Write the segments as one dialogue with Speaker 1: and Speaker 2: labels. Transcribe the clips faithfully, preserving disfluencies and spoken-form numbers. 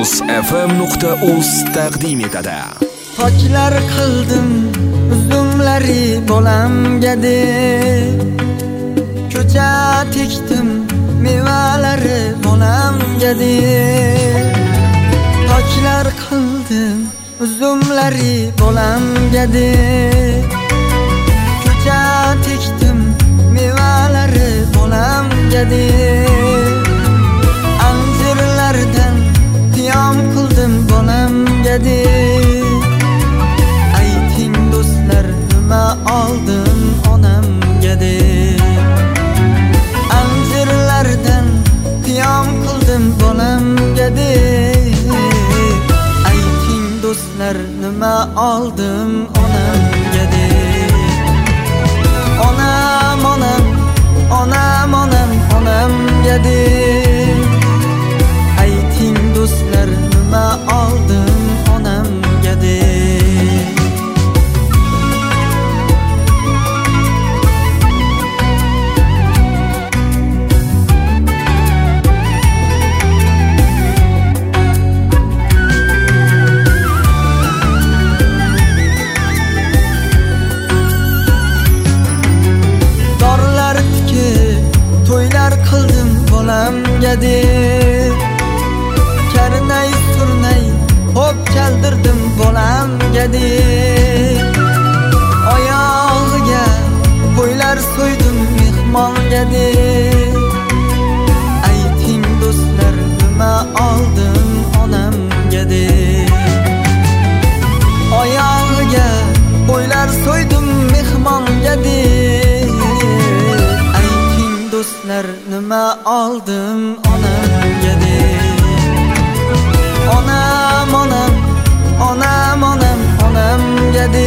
Speaker 1: muz f m nuqta uz taqdim etadi.
Speaker 2: Tochlar qildim uzumlari bolamgadi, ko'cha tikdim mevalari bolamgadi. Tochlar qildim uzumlari bolamgadi, ko'cha tikdim mevalari bolamgadi. Anjirlardan qiyom qildim bolamgadi. Ayting do'stlar, nima oldim onamgadi. Anjirlardan qiyom qildim bolamgadi. Ayting do'stlar, nima oldim onamgadi. Onam, onam, onam, onam, onamgadi. Ayting do'stlar, nima oldim onamgadi. Dorlar tikib to'ylar qildim bolamgadi. Karnay surnay hop chaldirdim bolamgadi. Oyog'iga qo'ylar so'ydim mehmongadi. Ayting do'stlar, nima oldim onamgadi. Oyog'iga qo'ylar so'ydim mehmongadi. Ayting do'stlar, nima oldim onamgadi. Onam, onam, onam, onam, onamgadi.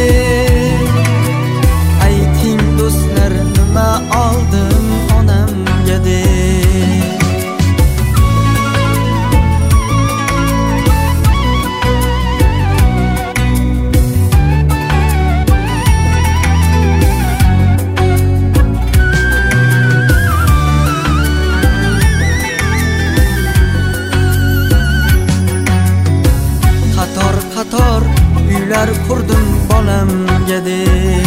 Speaker 2: Ayting do'stlar, nima oldim onamgadi. Qator uylar qurdim bolamgadi.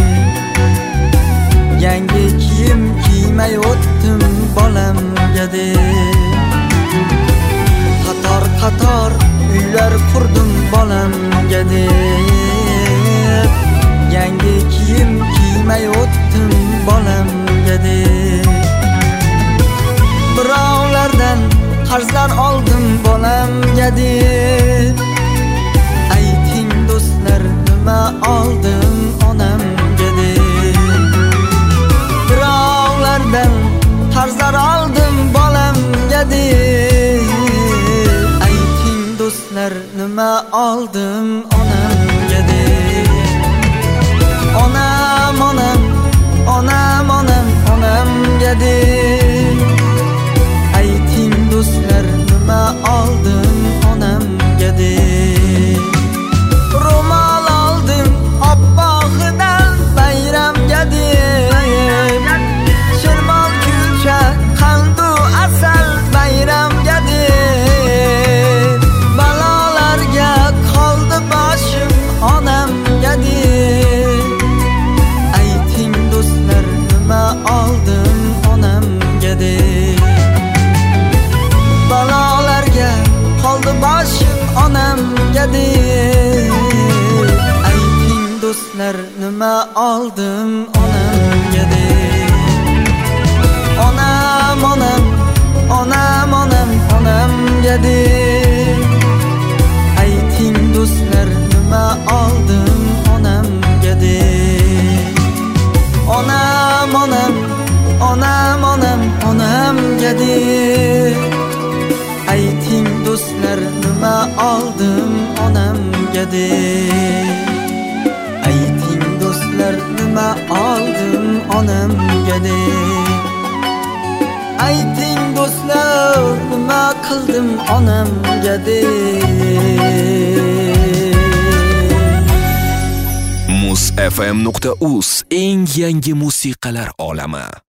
Speaker 2: Yangi kiyim kiymay o'tdim bolamgadi. Qator qator uylar qurdim bolamgadi. Yangi kiyim kiymay o'tdim bolamgadi. Birovlardan qarzlar oldim bolamgadi. Ayting do'stlar, nima oldim onamgadi. Birovlardan qarzlar oldim bolamgadi. Ayting do'stlar, nima oldim onamgadi. Onam, onam, onam, onam, onamgadi. Ayting do'stlar, nima oldim onamgadi. Ro'mol oldim oppog'idan bayramgadi. Shirmol kulcha qandu asal bayramgadi. Balolarga qoldi boshim onamgadi. Ayting do'stlar, nima oldim onamgadi. Balolarga qoldi boshim onamgadi. Ayting do'stlar, nima oldim onamgadi. Onam, onam, onam, onam, onamgadi. Ayting do'stlar, nima oldim onamgadi. Onam, onam, onam, onam, onamgadi. Ayting do'stlar, nima oldim onamgadi. Ayting do'stlar, nima oldim onamgadi. Ayting do'stlar, nima qildim onamgadi.
Speaker 1: muz f m nuqta uz eng yangi musiqalar olami.